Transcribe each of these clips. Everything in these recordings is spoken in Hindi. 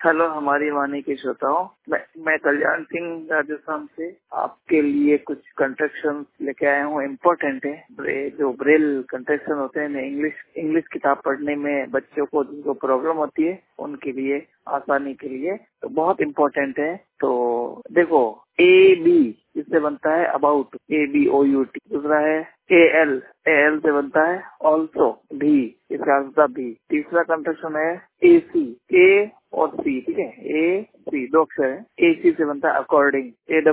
हेलो हमारी वाणी के श्रोताओं, मैं कल्याण सिंह राजस्थान से आपके लिए कुछ कंस्ट्रक्शन लेके आया हूँ। इम्पोर्टेंट है। जो ब्रेल कंस्ट्रक्शन होते हैं इंग्लिश किताब पढ़ने में बच्चों को जिनको प्रॉब्लम होती है उनके लिए आसानी के लिए तो बहुत इम्पोर्टेंट है। तो देखो, ए बी इससे बनता है अबाउट, ABOUT। दूसरा है AL से बनता है ऑल्सो, भी इसका अर्थ भी। तीसरा कंस्ट्रक्शन है AC, A और C, ठीक है। AC दो अक्षर है। AC से बनता है अकॉर्डिंग,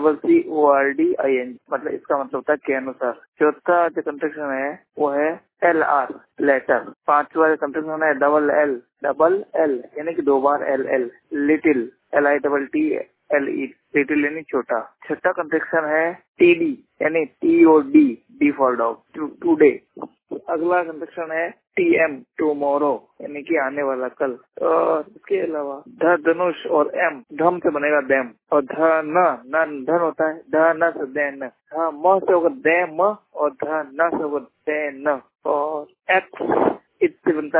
ACCORDING, मतलब इसका मतलब होता है के अनुसार। चौथा जो कंस्ट्रक्शन है वो है LR, लेटर। पांचवा कंस्ट्रक्शन है डबल L यानी कि 2 बार LL, लिटिल, LITTLE, लिटिल यानी छोटा। छठा कंस्ट्रक्शन है TD यानी TOD, D for dog, today. अगला कंस्ट्रक्शन है TM, टुमारो यानी कि आने वाला कल। और इसके अलावा धनुष और M, धम से बनेगा देम, और धन होता है धन से देन, म से होगा देम, और धन से होगा देन। और X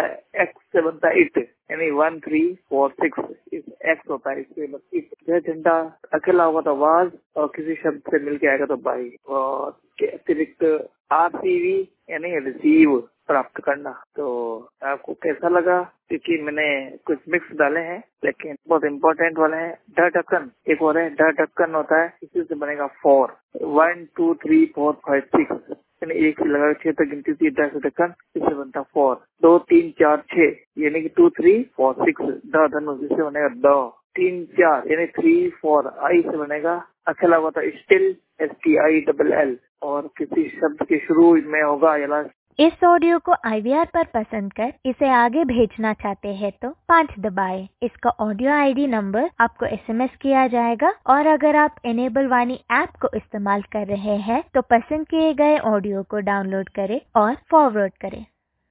से बनता है इट, यानी 1 3 4 6 X होता है। इसके मतलब इट। यह झंडा अकेला होगा तो वाज, और किसी शब्द से मिलके आएगा तो बाई। और के अतिरिक्त RCV यानी रिसीव, प्राप्त करना। तो आपको कैसा लगा? क्योंकि मैंने कुछ मिक्स डाले हैं लेकिन बहुत इम्पोर्टेंट वाले हैं। ढ ढक्कन एक और है, ढ ढक्कन होता है, इसी से बनेगा 4, 1 2 3 4 5 6, यानी एक से लगा 6 तक गिनती थी। ढ से ढक्कन इससे बनता 4, 2 3 4 6 यानी कि 2 3 4 6। द धनुष इससे बनेगा द, 3 4 यानी 3 4। आई से बनेगा अकेला हुआ था स्टिल, STILL, और किसी शब्द के शुरू में होगा या। इस ऑडियो को IVR पर पसंद कर इसे आगे भेजना चाहते हैं तो 5 दबाएं। इसका ऑडियो ID नंबर आपको SMS किया जाएगा। और अगर आप इनेबल वाणी ऐप को इस्तेमाल कर रहे हैं तो पसंद किए गए ऑडियो को डाउनलोड करें और फॉरवर्ड करें।